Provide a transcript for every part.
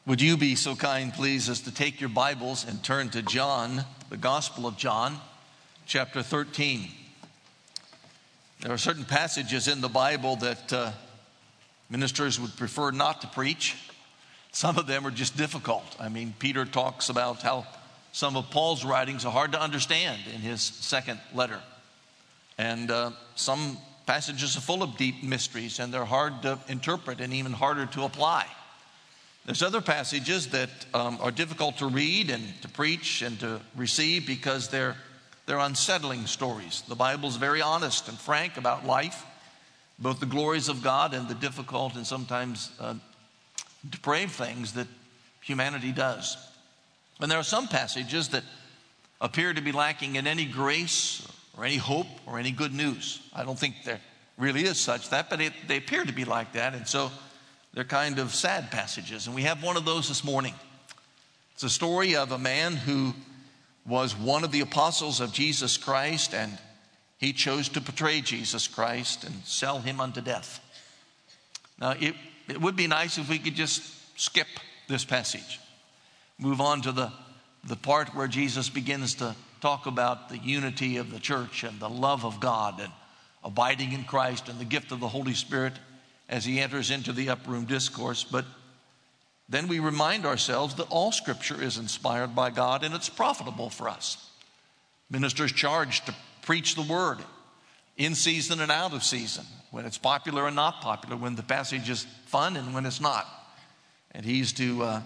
Would you be so kind, please, as to take your Bibles and turn to John, the Gospel of John, chapter 13. There are certain passages in the Bible that ministers would prefer not to preach. Some of them are just difficult. I mean, Peter talks about how some of Paul's writings are hard to understand in his second letter. And some passages are full of deep mysteries, and they're hard to interpret and even harder to apply. There's other passages that are difficult to read and to preach and to receive because they're unsettling stories. The Bible's very honest and frank about life, both the glories of God and the difficult and sometimes depraved things that humanity does. And there are some passages that appear to be lacking in any grace or any hope or any good news. I don't think there really is such that, but they appear to be like that, and so they're kind of sad passages, and we have one of those this morning. It's a story of a man who was one of the apostles of Jesus Christ, and he chose to betray Jesus Christ and sell him unto death. Now, it would be nice if we could just skip this passage, move on to the part where Jesus begins to talk about the unity of the church and the love of God and abiding in Christ and the gift of the Holy Spirit as he enters into the upper room discourse. But then we remind ourselves that all Scripture is inspired by God and it's profitable for us. Ministers charged to preach the word in season and out of season, when it's popular and not popular, when the passage is fun and when it's not. And he's to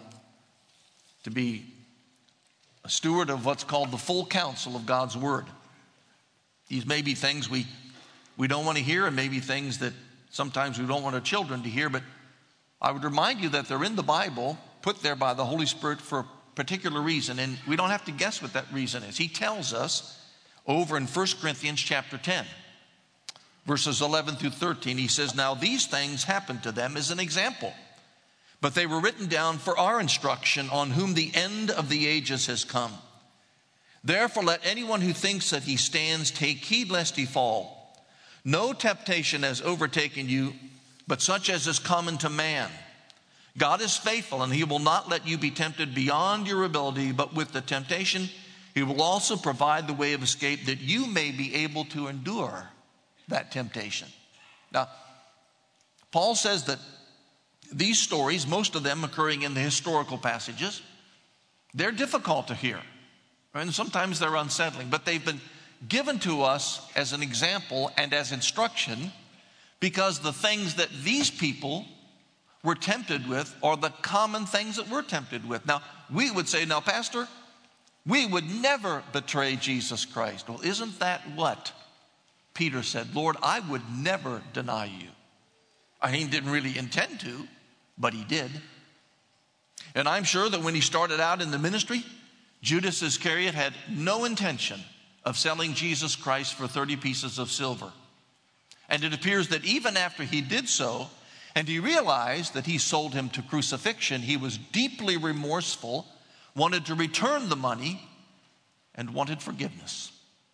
be a steward of what's called the full counsel of God's word. These may be things we don't want to hear, and maybe things that sometimes we don't want our children to hear, but I would remind you that they're in the Bible, put there by the Holy Spirit for a particular reason, and we don't have to guess what that reason is. He tells us over in 1 Corinthians chapter 10, verses 11 through 13, he says, "Now these things happened to them as an example, but they were written down for our instruction, on whom the end of the ages has come. Therefore let anyone who thinks that he stands take heed lest he fall. No temptation has overtaken you, but such as is common to man. God is faithful, and he will not let you be tempted beyond your ability, but with the temptation he will also provide the way of escape, that you may be able to endure that temptation." Now, Paul says that these stories, most of them occurring in the historical passages, they're difficult to hear. And sometimes they're unsettling, but they've been given to us as an example and as instruction, because the things that these people were tempted with are the common things that we're tempted with. Now, we would say, "Now, Pastor, we would never betray Jesus Christ." Well, isn't that what Peter said? "Lord, I would never deny you." I mean, he didn't really intend to, but he did. And I'm sure that when he started out in the ministry, Judas Iscariot had no intention of selling Jesus Christ for 30 pieces of silver. And it appears that even after he did so, and he realized that he sold him to crucifixion, he was deeply remorseful, wanted to return the money, and wanted forgiveness.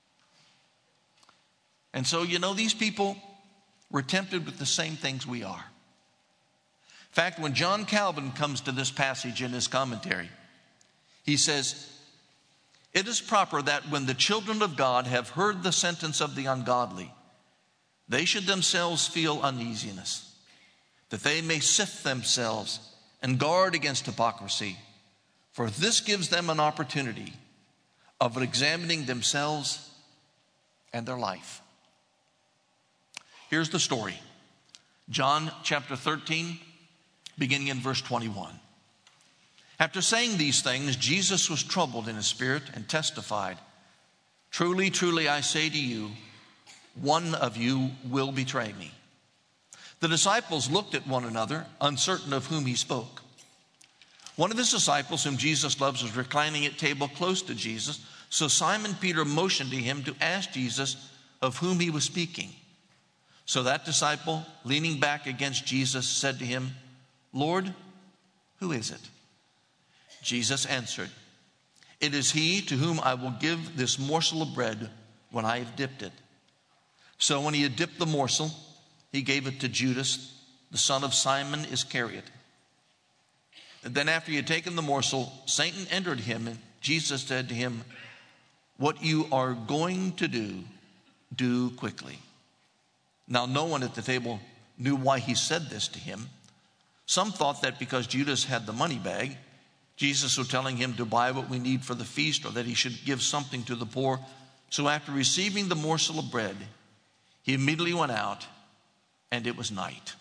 And so, these people were tempted with the same things we are. In fact, when John Calvin comes to this passage in his commentary, he says, "It is proper that when the children of God have heard the sentence of the ungodly, they should themselves feel uneasiness, that they may sift themselves and guard against hypocrisy, for this gives them an opportunity of examining themselves and their life." Here's the story. John chapter 13, beginning in verse 21. "After saying these things, Jesus was troubled in his spirit and testified, 'Truly, truly, I say to you, one of you will betray me.' The disciples looked at one another, uncertain of whom he spoke. One of his disciples, whom Jesus loves, was reclining at table close to Jesus. So Simon Peter motioned to him to ask Jesus of whom he was speaking. So that disciple, leaning back against Jesus, said to him, 'Lord, who is it?' Jesus answered, 'It is he to whom I will give this morsel of bread when I have dipped it.' So when he had dipped the morsel, he gave it to Judas, the son of Simon Iscariot. And then after he had taken the morsel, Satan entered him, and Jesus said to him, "What you are going to do, do quickly." Now no one at the table knew why he said this to him. Some thought that because Judas had the money bag, Jesus was telling him to buy what we need for the feast, or that he should give something to the poor. So after receiving the morsel of bread, he immediately went out, and it was night.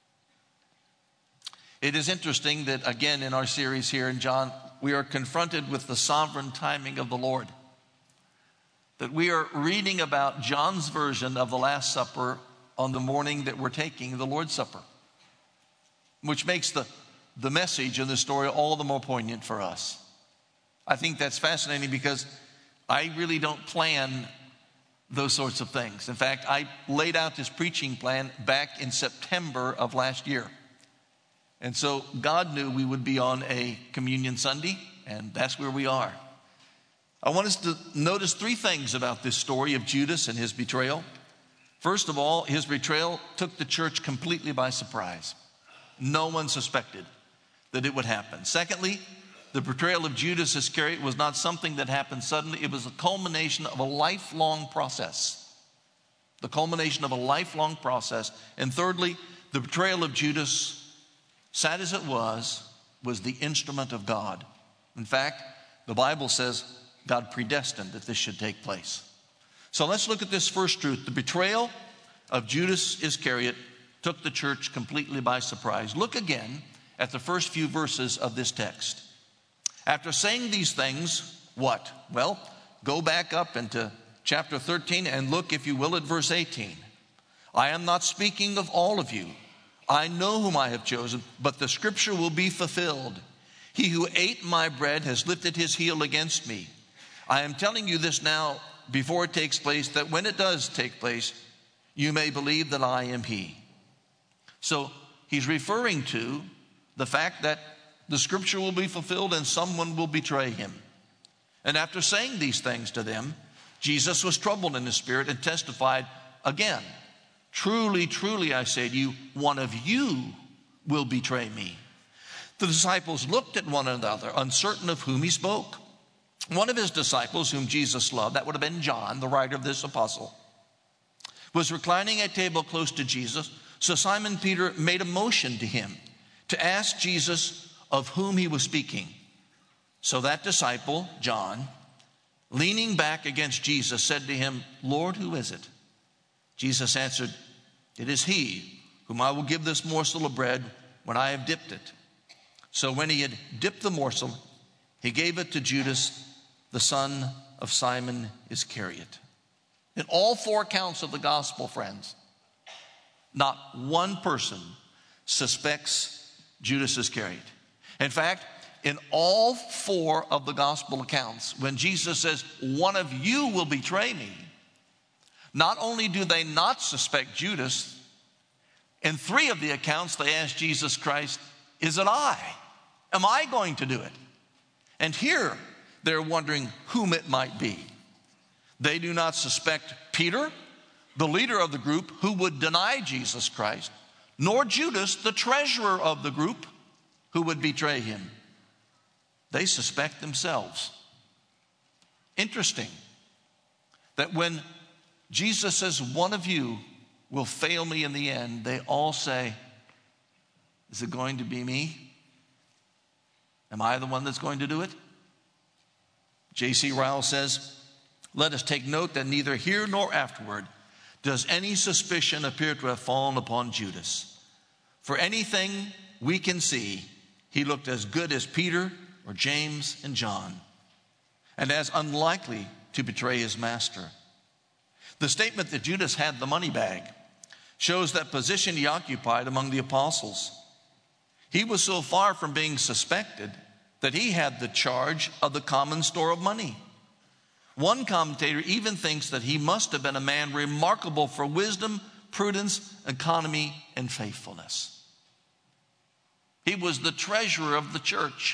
It is interesting that, again, in our series here in John, we are confronted with the sovereign timing of the Lord. That we are reading about John's version of the Last Supper on the morning that we're taking the Lord's Supper, which makes the message of the story all the more poignant for us. I think that's fascinating because I really don't plan those sorts of things. In fact, I laid out this preaching plan back in September of last year. And so God knew we would be on a Communion Sunday, and that's where we are. I want us to notice three things about this story of Judas and his betrayal. First of all, his betrayal took the church completely by surprise. No one suspected that it would happen. Secondly, the betrayal of Judas Iscariot was not something that happened suddenly. It was the culmination of a lifelong process. The culmination of a lifelong process. And thirdly, the betrayal of Judas, sad as it was the instrument of God. In fact, the Bible says God predestined that this should take place. So let's look at this first truth. The betrayal of Judas Iscariot took the church completely by surprise. Look again at the first few verses of this text. After saying these things, what? Well, go back up into chapter 13 and look, if you will, at verse 18. "I am not speaking of all of you. I know whom I have chosen, but the scripture will be fulfilled. He who ate my bread has lifted his heel against me. I am telling you this now before it takes place, that when it does take place, you may believe that I am he." So he's referring to the fact that the scripture will be fulfilled and someone will betray him. And after saying these things to them, Jesus was troubled in his spirit and testified again, "Truly, truly, I say to you, one of you will betray me." The disciples looked at one another, uncertain of whom he spoke. One of his disciples, whom Jesus loved, that would have been John, the writer of this epistle, was reclining at table close to Jesus. So Simon Peter made a motion to him to ask Jesus of whom he was speaking. So that disciple, John, leaning back against Jesus, said to him, "Lord, who is it?" Jesus answered, "It is he whom I will give this morsel of bread when I have dipped it." So when he had dipped the morsel, he gave it to Judas, the son of Simon Iscariot. In all four accounts of the gospel, friends, not one person suspects Judas Iscariot. In fact, in all four of the gospel accounts, when Jesus says, "One of you will betray me," not only do they not suspect Judas, in three of the accounts they ask Jesus Christ, "Is it I? Am I going to do it?" And here they're wondering whom it might be. They do not suspect Peter, the leader of the group who would deny Jesus Christ, nor Judas, the treasurer of the group, who would betray him. They suspect themselves. Interesting that when Jesus says, "One of you will fail me in the end," they all say, "Is it going to be me? Am I the one that's going to do it?" J.C. Ryle says, "Let us take note that neither here nor afterward does any suspicion appear to have fallen upon Judas. For anything we can see, he looked as good as Peter or James and John, and as unlikely to betray his master." The statement that Judas had the money bag shows that position he occupied among the apostles. He was so far from being suspected that he had the charge of the common store of money. One commentator even thinks that he must have been a man remarkable for wisdom, prudence, economy, and faithfulness. He was the treasurer of the church,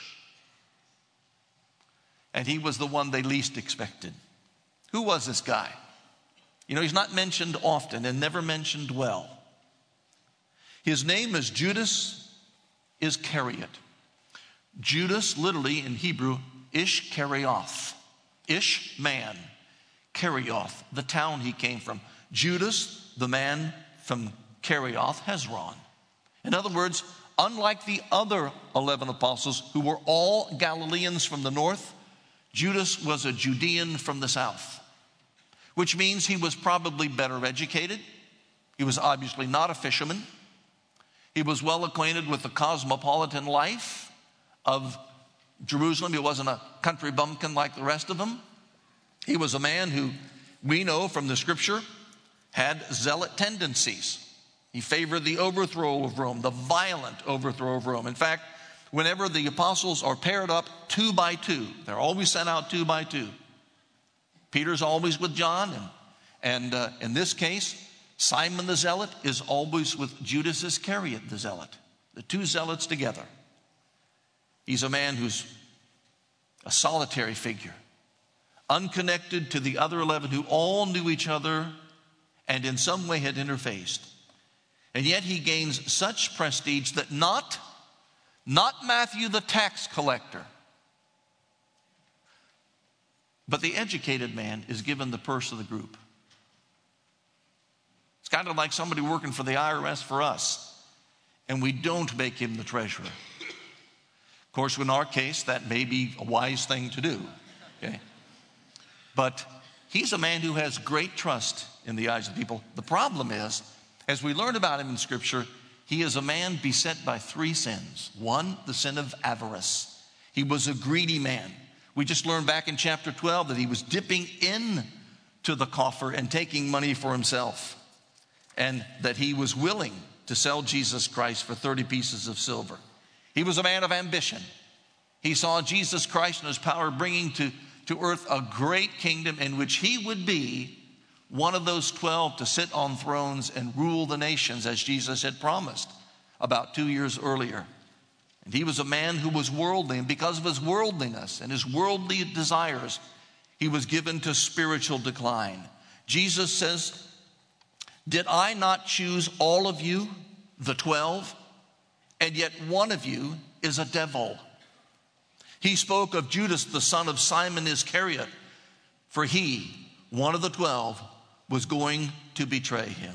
and he was the one they least expected. Who was this guy? You know, he's not mentioned often and never mentioned well. His name is Judas Iscariot. Judas, literally in Hebrew, Ish-Karioth. Ish, man. Karioth, the town he came from. Judas, the man from Karioth, Hezron. In other words, unlike the other 11 apostles who were all Galileans from the north, Judas was a Judean from the south, which means he was probably better educated. He was obviously not a fisherman. He was well acquainted with the cosmopolitan life of Jerusalem. He wasn't a country bumpkin like the rest of them. He was a man who we know from the scripture had zealot tendencies. He favored the overthrow of Rome, the violent overthrow of Rome. In fact, whenever the apostles are paired up 2 by 2, they're always sent out 2 by 2. Peter's always with John, and in this case, Simon the Zealot is always with Judas Iscariot the Zealot, the 2 zealots together. He's a man who's a solitary figure, unconnected to the other 11 who all knew each other and in some way had interfaced. And yet he gains such prestige that not Matthew the tax collector, but the educated man is given the purse of the group. It's kind of like somebody working for the IRS for us, and we don't make him the treasurer. Of course, in our case, that may be a wise thing to do. Okay? But he's a man who has great trust in the eyes of people. The problem is, as we learn about him in Scripture, he is a man beset by 3 sins. 1, the sin of avarice. He was a greedy man. We just learned back in chapter 12 that he was dipping into the coffer and taking money for himself, and that he was willing to sell Jesus Christ for 30 pieces of silver. He was a man of ambition. He saw Jesus Christ and his power bringing to earth a great kingdom in which he would be one of those 12 to sit on thrones and rule the nations as Jesus had promised about 2 years earlier. And he was a man who was worldly, and because of his worldliness and his worldly desires, he was given to spiritual decline. Jesus says, "Did I not choose all of you, the 12, and yet one of you is a devil?" He spoke of Judas, the son of Simon Iscariot, for he, one of the 12, was going to betray him.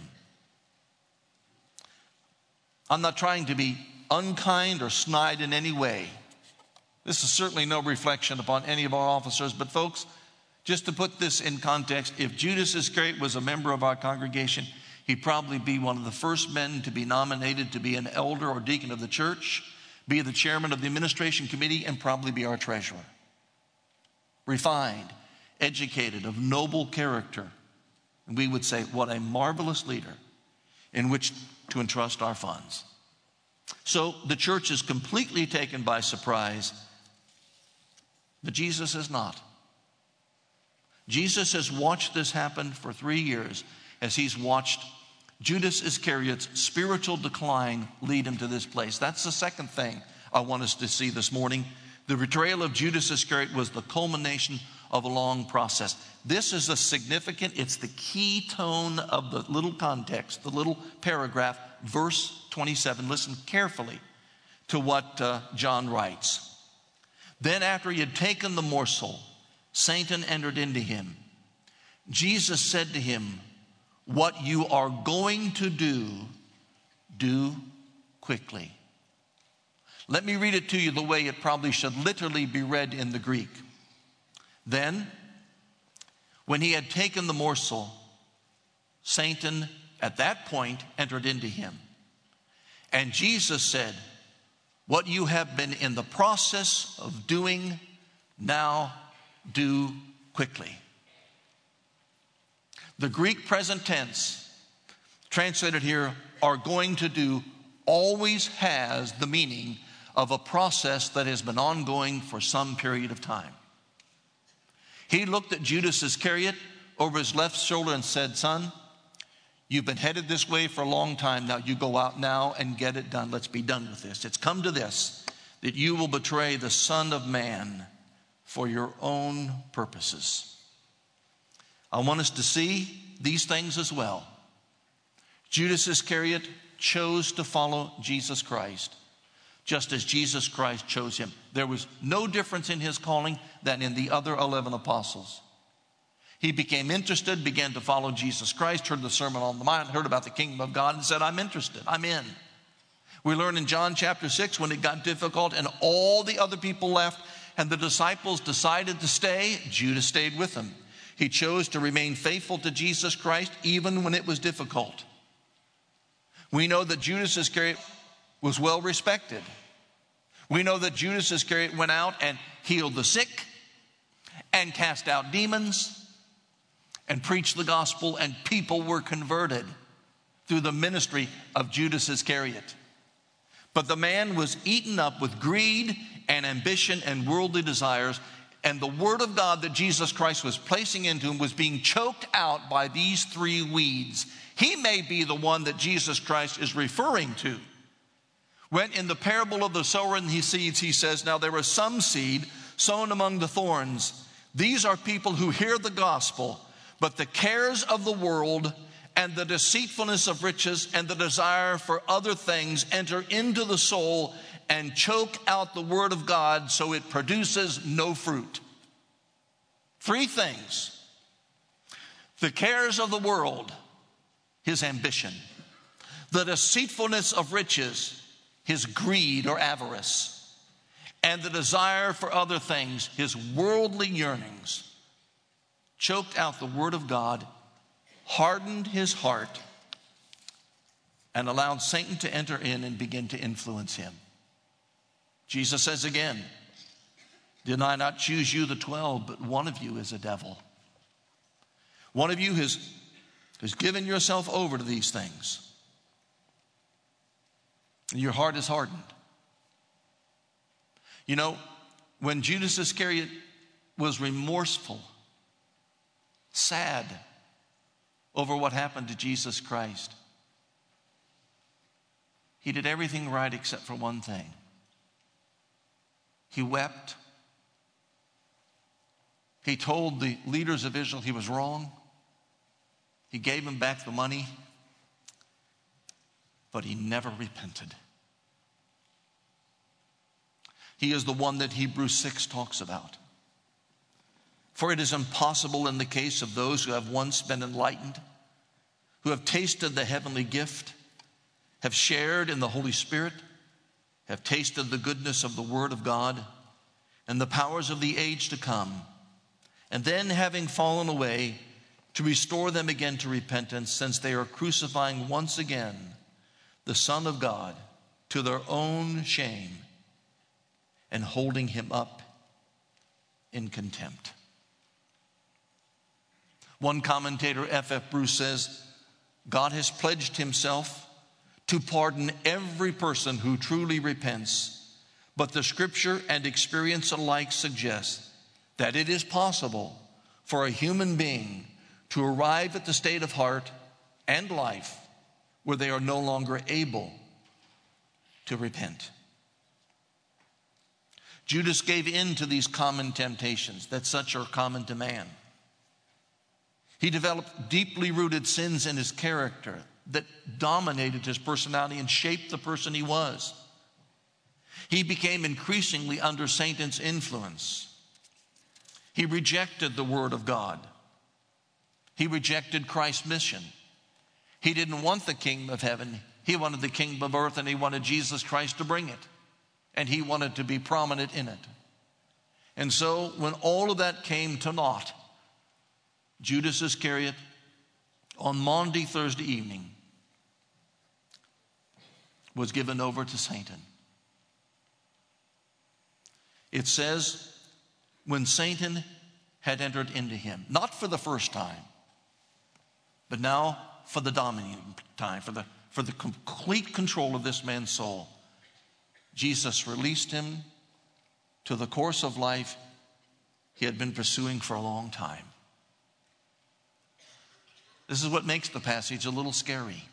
I'm not trying to be unkind or snide in any way. This is certainly no reflection upon any of our officers, but folks, just to put this in context, if Judas Iscariot was a member of our congregation, he'd probably be one of the first men to be nominated to be an elder or deacon of the church, be the chairman of the administration committee, and probably be our treasurer. Refined, educated, of noble character. And we would say, what a marvelous leader in which to entrust our funds. So the church is completely taken by surprise, but Jesus is not. Jesus has watched this happen for 3 years as he's watched Judas Iscariot's spiritual decline lead him to this place. That's the second thing I want us to see this morning. The betrayal of Judas Iscariot was the culmination of a long process. This is a significant, it's the key tone of the little context, the little paragraph, verse 27. Listen carefully to what John writes. Then after he had taken the morsel, Satan entered into him. Jesus said to him, "What you are going to do, do quickly." Let me read it to you the way it probably should literally be read in the Greek. Then, when he had taken the morsel, Satan at that point entered into him. And Jesus said, "What you have been in the process of doing, now do quickly." The Greek present tense, translated here, "are going to do," always has the meaning of a process that has been ongoing for some period of time. He looked at Judas Iscariot over his left shoulder and said, "Son, you've been headed this way for a long time. Now you go out now and get it done. Let's be done with this. It's come to this, that you will betray the Son of Man for your own purposes." I want us to see these things as well. Judas Iscariot chose to follow Jesus Christ. just as Jesus Christ chose him. There was no difference in his calling than in the other 11 apostles. He became interested, began to follow Jesus Christ, heard the Sermon on the Mount, heard about the kingdom of God, and said, I'm interested, I'm in. We learn in John chapter 6, when it got difficult and all the other people left and the disciples decided to stay, Judas stayed with them. He chose to remain faithful to Jesus Christ even when it was difficult. We know that Judas Iscariot was well respected. We know that Judas Iscariot went out and healed the sick and cast out demons and preached the gospel, and people were converted through the ministry of Judas Iscariot. But the man was eaten up with greed and ambition and worldly desires, and the word of God that Jesus Christ was placing into him was being choked out by these three weeds. He may be the one that Jesus Christ is referring to. When in the parable of the sower and his seeds, he says, now there was some seed sown among the thorns. These are people who hear the gospel, but the cares of the world and the deceitfulness of riches and the desire for other things enter into the soul and choke out the word of God so it produces no fruit. Three things: the cares of the world, his ambition; the deceitfulness of riches, his greed or avarice; and the desire for other things, his worldly yearnings, choked out the word of God, hardened his heart, and allowed Satan to enter in and begin to influence him. Jesus says again, did I not choose you, the 12, but one of you is a devil. One of you has given yourself over to these things. And your heart is hardened. You know, when Judas Iscariot was remorseful, sad over what happened to Jesus Christ, he did everything right except for one thing. He wept. He told the leaders of Israel he was wrong. He gave them back the money, but he never repented. He is the one that Hebrews 6 talks about. For it is impossible in the case of those who have once been enlightened, who have tasted the heavenly gift, have shared in the Holy Spirit, have tasted the goodness of the Word of God and the powers of the age to come, and then having fallen away, to restore them again to repentance, since they are crucifying once again the Son of God to their own shame and holding him up in contempt. One commentator, F.F. Bruce, says, God has pledged himself to pardon every person who truly repents, but the scripture and experience alike suggest that it is possible for a human being to arrive at the state of heart and life where they are no longer able to repent. Judas gave in to these common temptations that such are common to man. He developed deeply rooted sins in his character that dominated his personality and shaped the person he was. He became increasingly under Satan's influence. He rejected the word of God. He rejected Christ's mission. He didn't want the kingdom of heaven. He wanted the kingdom of earth, and he wanted Jesus Christ to bring it. And he wanted to be prominent in it. And so when all of that came to naught, Judas Iscariot, on Maundy Thursday evening, was given over to Satan. It says, when Satan had entered into him, not for the first time, but now for the dominating time, for the complete control of this man's soul, Jesus released him to the course of life he had been pursuing for a long time. This is what makes the passage a little scary.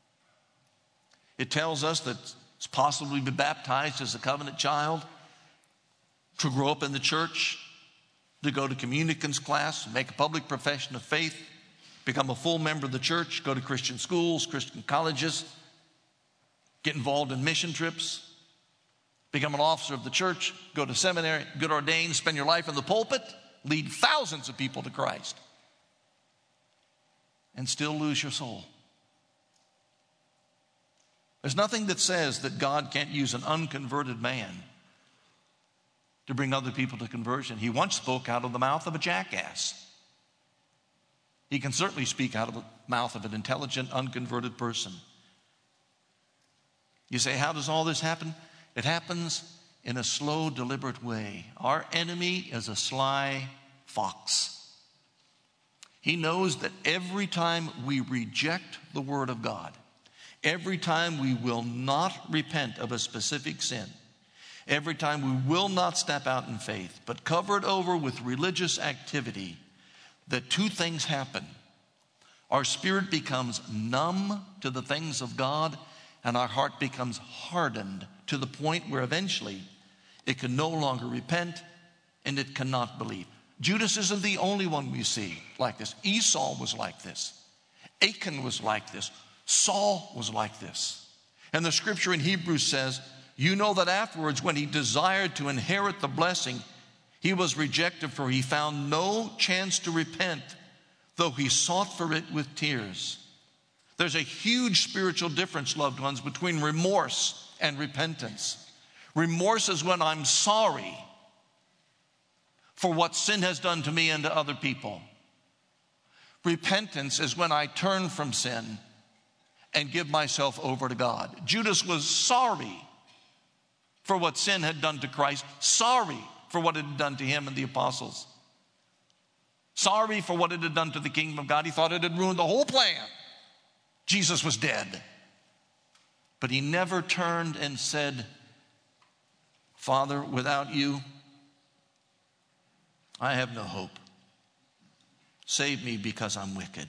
It tells us that it's possible to be baptized as a covenant child, to grow up in the church, to go to communicants class, make a public profession of faith, become a full member of the church, go to Christian schools, Christian colleges, get involved in mission trips. Become an officer of the church, go to seminary, get ordained, spend your life in the pulpit, lead thousands of people to Christ, and still lose your soul. There's nothing that says that God can't use an unconverted man to bring other people to conversion. He once spoke out of the mouth of a jackass. He can certainly speak out of the mouth of an intelligent, unconverted person. You say, how does all this happen? It happens in a slow, deliberate way. Our enemy is a sly fox. He knows that every time we reject the word of God, every time we will not repent of a specific sin, every time we will not step out in faith, but cover it over with religious activity, that two things happen. Our spirit becomes numb to the things of God, and our heart becomes hardened to the point where eventually it can no longer repent and it cannot believe. Judas isn't the only one we see like this. Esau was like this. Achan was like this. Saul was like this. And the scripture in Hebrews says, you know that afterwards when he desired to inherit the blessing, he was rejected, for he found no chance to repent, though he sought for it with tears. There's a huge spiritual difference, loved ones, between remorse and repentance. Remorse is when I'm sorry for what sin has done to me and to other people. Repentance is when I turn from sin and give myself over to God. Judas was sorry for what sin had done to Christ, sorry for what it had done to him and the apostles, sorry for what it had done to the kingdom of God. He thought it had ruined the whole plan. Jesus was dead. But he never turned and said, Father, without you, I have no hope. Save me because I'm wicked.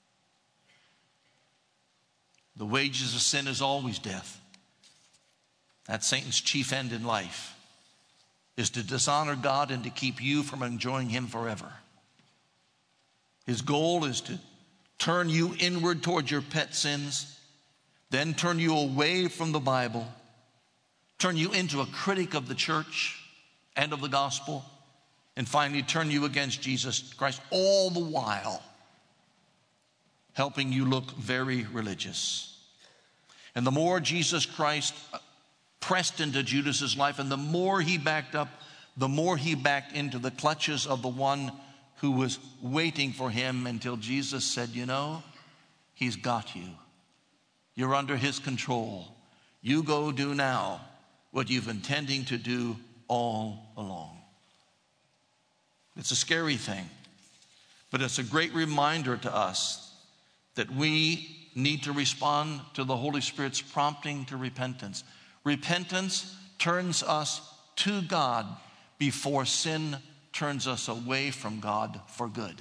The wages of sin is always death. That's Satan's chief end in life, is to dishonor God and to keep you from enjoying him forever. His goal is to turn you inward towards your pet sins, then turn you away from the Bible, turn you into a critic of the church and of the gospel, and finally turn you against Jesus Christ, all the while helping you look very religious. And the more Jesus Christ pressed into Judas's life, and the more he backed up, the more he backed into the clutches of the one who was waiting for him, until Jesus said, you know, he's got you. You're under his control. You go do now what you've been intending to do all along. It's a scary thing, but it's a great reminder to us that we need to respond to the Holy Spirit's prompting to repentance. Repentance turns us to God before sin turns us away from God for good.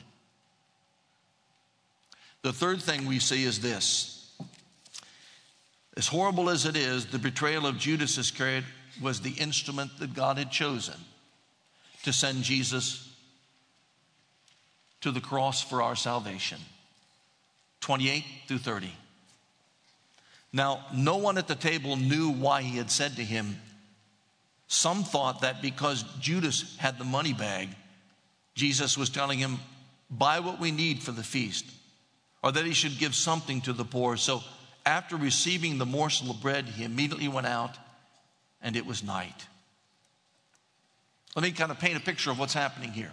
The third thing we see is this. As horrible as it is, the betrayal of Judas Iscariot was the instrument that God had chosen to send Jesus to the cross for our salvation. 28 through 30. Now, no one at the table knew why he had said to him. Some thought that because Judas had the money bag, Jesus was telling him, buy what we need for the feast, or that he should give something to the poor. So after receiving the morsel of bread, he immediately went out, and it was night. Let me kind of paint a picture of what's happening here.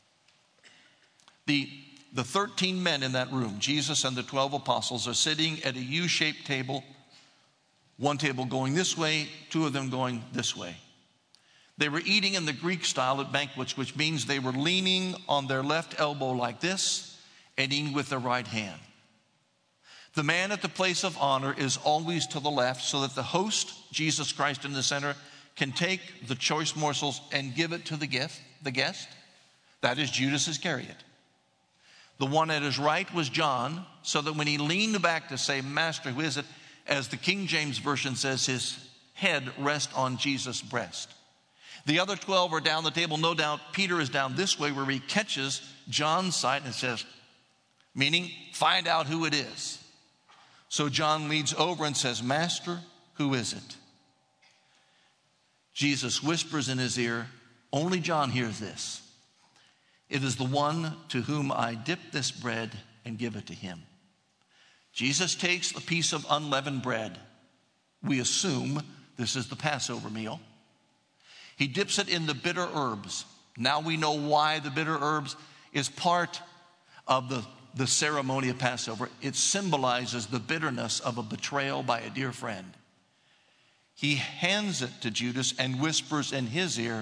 The 13 men in that room, Jesus and the 12 apostles, are sitting at a U-shaped table, one table going this way, two of them going this way. They were eating in the Greek style at banquets, which means they were leaning on their left elbow like this and eating with their right hand. The man at the place of honor is always to the left, so that the host, Jesus Christ in the center, can take the choice morsels and give it to the guest. That is Judas Iscariot. The one at his right was John, so that when he leaned back to say, Master, who is it? As the King James Version says, his head rests on Jesus' breast. The other 12 are down the table. No doubt Peter is down this way, where he catches John's side and says, meaning, find out who it is. So John leads over and says, Master, who is it? Jesus whispers in his ear, only John hears this, "It is the one to whom I dip this bread and give it to him." Jesus takes the piece of unleavened bread. We assume this is the Passover meal. He dips it in the bitter herbs. Now we know why the bitter herbs is part of the ceremony of Passover. It symbolizes the bitterness of a betrayal by a dear friend. He hands it to Judas and whispers in his ear,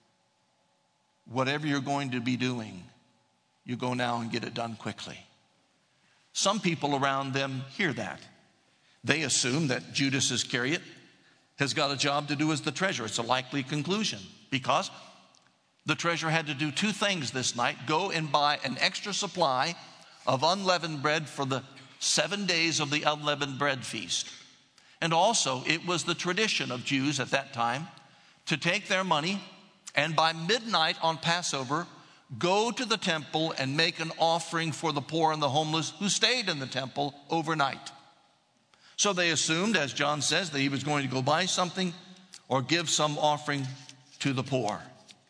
"Whatever you're going to be doing, you go now and get it done quickly." Some people around them hear that. They assume that Judas Iscariot has got a job to do as the treasurer. It's a likely conclusion because the treasurer had to do two things this night: go and buy an extra supply of unleavened bread for the 7 days of the unleavened bread feast. And also, it was the tradition of Jews at that time to take their money and by midnight on Passover, go to the temple and make an offering for the poor and the homeless who stayed in the temple overnight. So they assumed, as John says, that he was going to go buy something or give some offering to the poor.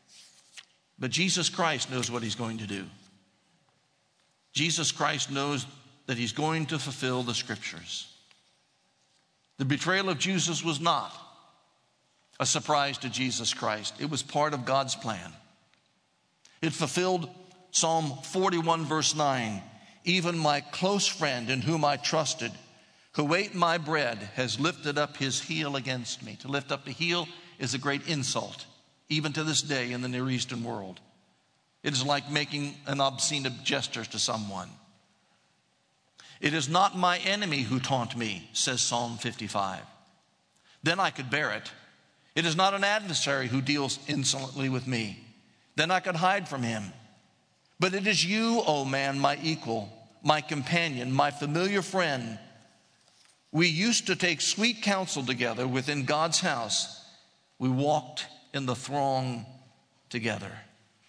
But Jesus Christ knows what he's going to do. Jesus Christ knows that he's going to fulfill the scriptures. The betrayal of Jesus was not a surprise to Jesus Christ. It was part of God's plan. It fulfilled Psalm 41 verse 9. "Even my close friend in whom I trusted, who ate my bread, has lifted up his heel against me." To lift up the heel is a great insult, even to this day in the Near Eastern world. It is like making an obscene gesture to someone. "It is not my enemy who taunt me," says Psalm 55. "Then I could bear it. It is not an adversary who deals insolently with me. Then I could hide from him. But it is you, O man, my equal, my companion, my familiar friend. We used to take sweet counsel together within God's house. We walked in the throng together."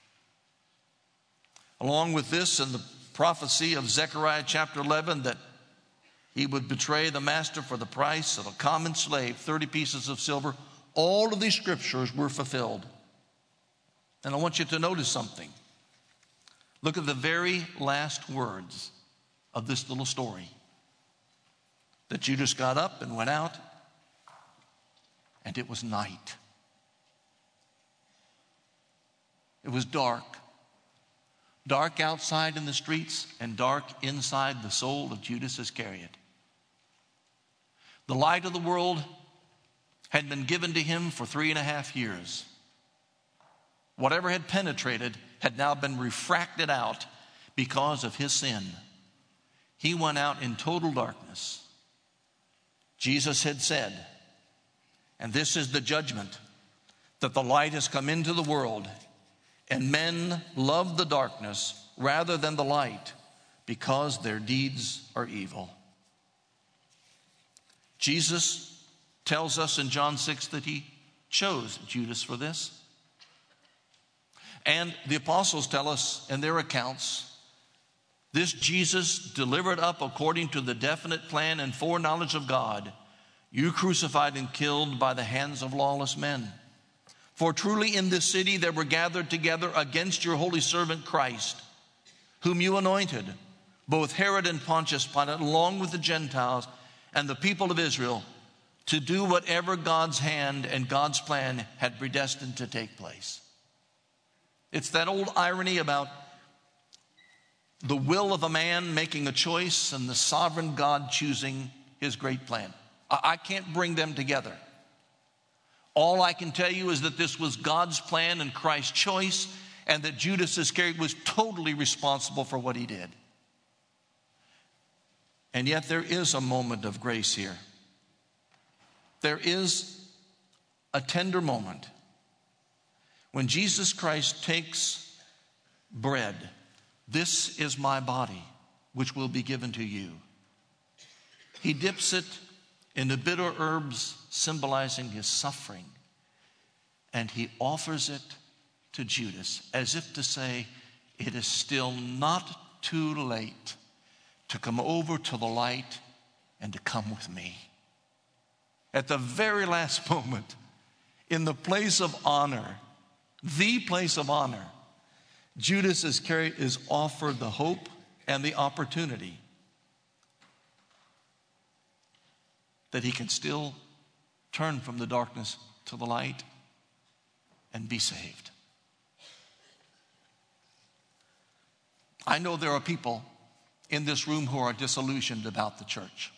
Along with this and the prophecy of Zechariah chapter 11 that he would betray the master for the price of a common slave, 30 pieces of silver, all of these scriptures were fulfilled. And I want you to notice something. Look at the very last words of this little story. That Judas got up and went out, and it was night. It was dark. Dark outside in the streets and dark inside the soul of Judas Iscariot. The light of the world had been given to him for 3.5 years. Whatever had penetrated had now been refracted out because of his sin. He went out in total darkness. Jesus had said, and this is the judgment, that the light has come into the world, and men love the darkness rather than the light because their deeds are evil. Jesus tells us in John 6 that he chose Judas for this. And the apostles tell us in their accounts, this Jesus delivered up according to the definite plan and foreknowledge of God, you crucified and killed by the hands of lawless men. For truly in this city there were gathered together against your holy servant Christ, whom you anointed, both Herod and Pontius Pilate, along with the Gentiles and the people of Israel, to do whatever God's hand and God's plan had predestined to take place. It's that old irony about the will of a man making a choice and the sovereign God choosing his great plan. I can't bring them together. All I can tell you is that this was God's plan and Christ's choice, and that Judas Iscariot was totally responsible for what he did. And yet there is a moment of grace here. There is a tender moment when Jesus Christ takes bread. This is my body, which will be given to you. He dips it in the bitter herbs symbolizing his suffering, and he offers it to Judas as if to say, it is still not too late to come over to the light and to come with me. At the very last moment, in the place of honor, the place of honor, Judas Iscariot is offered the hope and the opportunity that he can still turn from the darkness to the light and be saved. I know there are people in this room who are disillusioned about the church.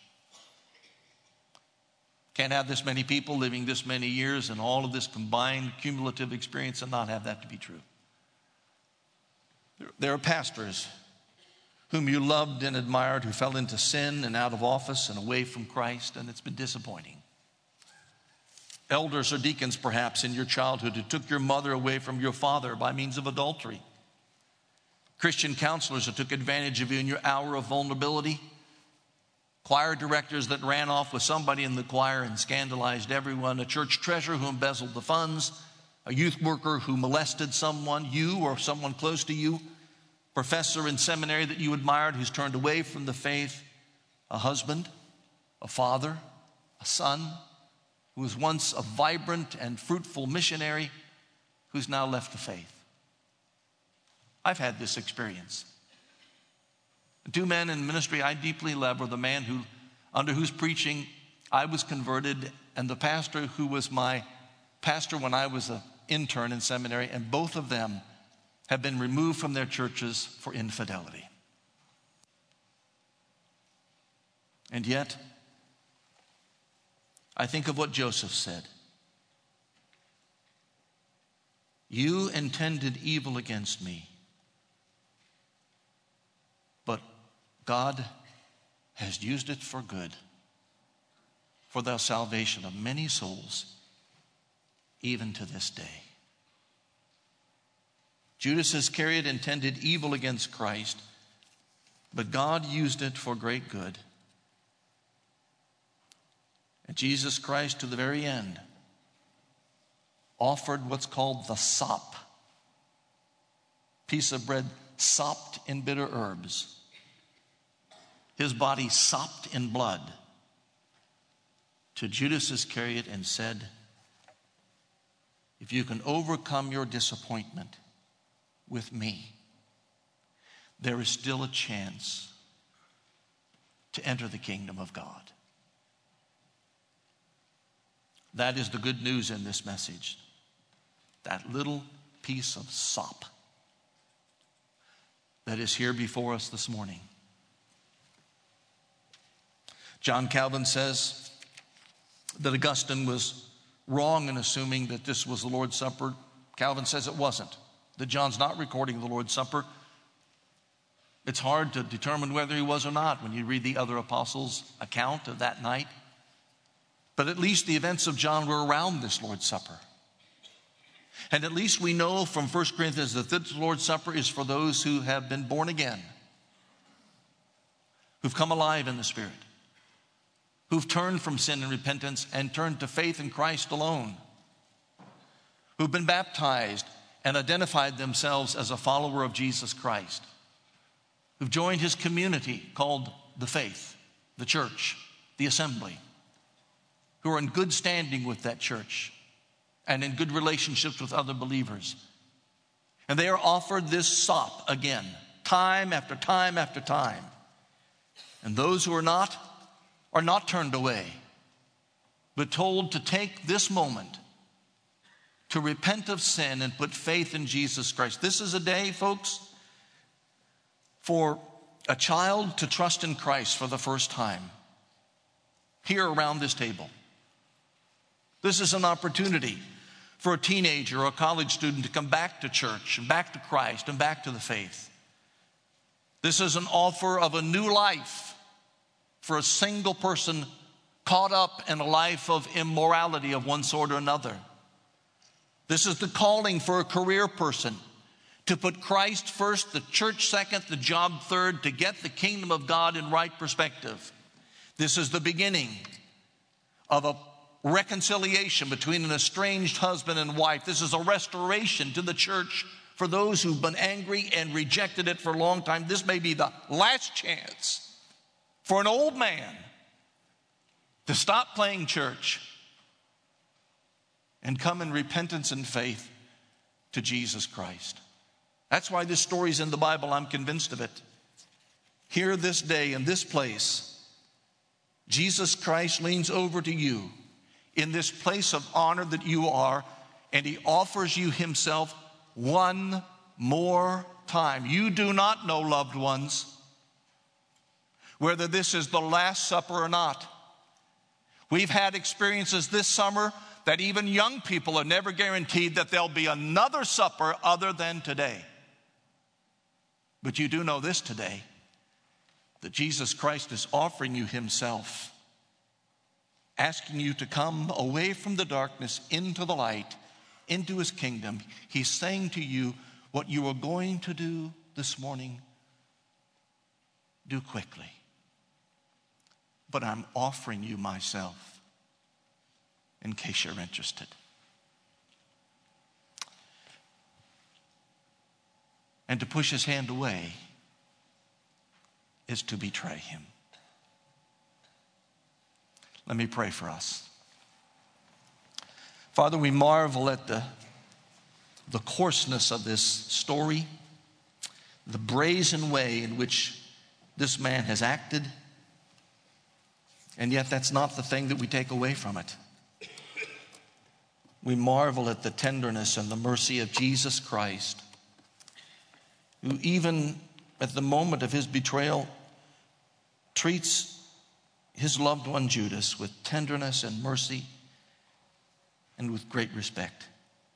Can't have this many people living this many years and all of this combined cumulative experience and not have that to be true. There are pastors whom you loved and admired who fell into sin and out of office and away from Christ, and it's been disappointing. Elders or deacons, perhaps, in your childhood who took your mother away from your father by means of adultery. Christian counselors who took advantage of you in your hour of vulnerability. Choir directors that ran off with somebody in the choir and scandalized everyone. A church treasurer who embezzled the funds. A youth worker who molested someone, you or someone close to you. Professor in seminary that you admired who's turned away from the faith. A husband, a father, a son who was once a vibrant and fruitful missionary who's now left the faith. I've had this experience. The two men in ministry I deeply love were the man under whose preaching I was converted and the pastor who was my pastor when I was an intern in seminary, and both of them have been removed from their churches for infidelity. And yet, I think of what Joseph said. You intended evil against me, but God has used it for good, for the salvation of many souls, even to this day. Judas Iscariot intended evil against Christ, but God used it for great good. And Jesus Christ, to the very end, offered what's called the sop, piece of bread sopped in bitter herbs, his body sopped in blood, to Judas Iscariot and said, if you can overcome your disappointment with me, there is still a chance to enter the kingdom of God. That is the good news in this message. That little piece of sop that is here before us this morning. John Calvin says that Augustine was wrong in assuming that this was the Lord's Supper. Calvin says it wasn't, that John's not recording the Lord's Supper. It's hard to determine whether he was or not when you read the other apostles' account of that night. But at least the events of John were around this Lord's Supper. And at least we know from 1 Corinthians that this Lord's Supper is for those who have been born again, who've come alive in the Spirit, who've turned from sin and repentance and turned to faith in Christ alone, who've been baptized and identified themselves as a follower of Jesus Christ, who've joined his community called the faith, the church, the assembly, who are in good standing with that church and in good relationships with other believers. And they are offered this sop again, time after time after time. And those who are not turned away, but told to take this moment to repent of sin and put faith in Jesus Christ. This is a day, folks, for a child to trust in Christ for the first time here around this table. This is an opportunity for a teenager or a college student to come back to church and back to Christ and back to the faith. This is an offer of a new life for a single person caught up in a life of immorality of one sort or another. This is the calling for a career person to put Christ first, the church second, the job third, to get the kingdom of God in right perspective. This is the beginning of a reconciliation between an estranged husband and wife. This is a restoration to the church for those who've been angry and rejected it for a long time. This may be the last chance for an old man to stop playing church and come in repentance and faith to Jesus Christ. That's why this story is in the Bible. I'm convinced of it. Here this day in this place, Jesus Christ leans over to you in this place of honor that you are, and he offers you himself one more time. You do not know, loved ones, whether this is the Last Supper or not. We've had experiences this summer that even young people are never guaranteed that there'll be another supper other than today. But you do know this today, that Jesus Christ is offering you himself, asking you to come away from the darkness into the light, into his kingdom. He's saying to you, what you are going to do this morning, do quickly. But I'm offering you myself in case you're interested. And to push his hand away is to betray him. Let me pray for us. Father, we marvel at the coarseness of this story, the brazen way in which this man has acted, and yet that's not the thing that we take away from it. We marvel at the tenderness and the mercy of Jesus Christ, who even at the moment of his betrayal treats his loved one Judas with tenderness and mercy and with great respect.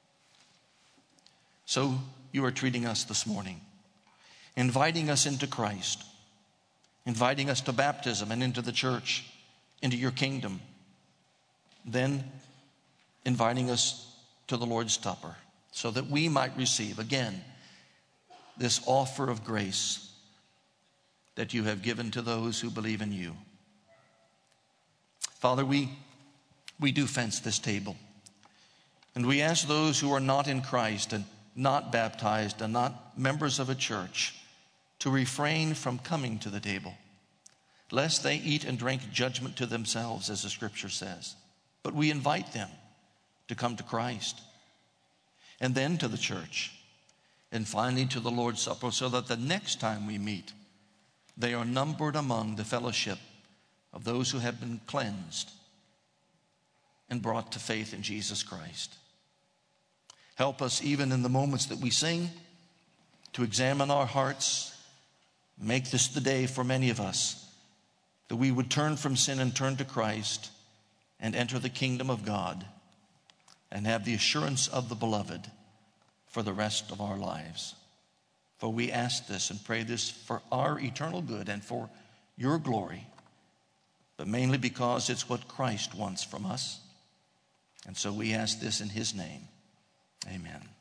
So you are treating us this morning, inviting us into Christ, inviting us to baptism and into the church, into your kingdom, then inviting us to the Lord's Supper so that we might receive again this offer of grace that you have given to those who believe in you. Father, we do fence this table, and we ask those who are not in Christ and not baptized and not members of a church to refrain from coming to the table, lest they eat and drink judgment to themselves, as the scripture says. But we invite them to come to Christ, and then to the church, and finally to the Lord's Supper, so that the next time we meet, they are numbered among the fellowship of those who have been cleansed and brought to faith in Jesus Christ. Help us, even in the moments that we sing, to examine our hearts. Make this the day for many of us that we would turn from sin and turn to Christ and enter the kingdom of God and have the assurance of the beloved for the rest of our lives. For we ask this and pray this for our eternal good and for your glory, but mainly because it's what Christ wants from us. And so we ask this in his name. Amen.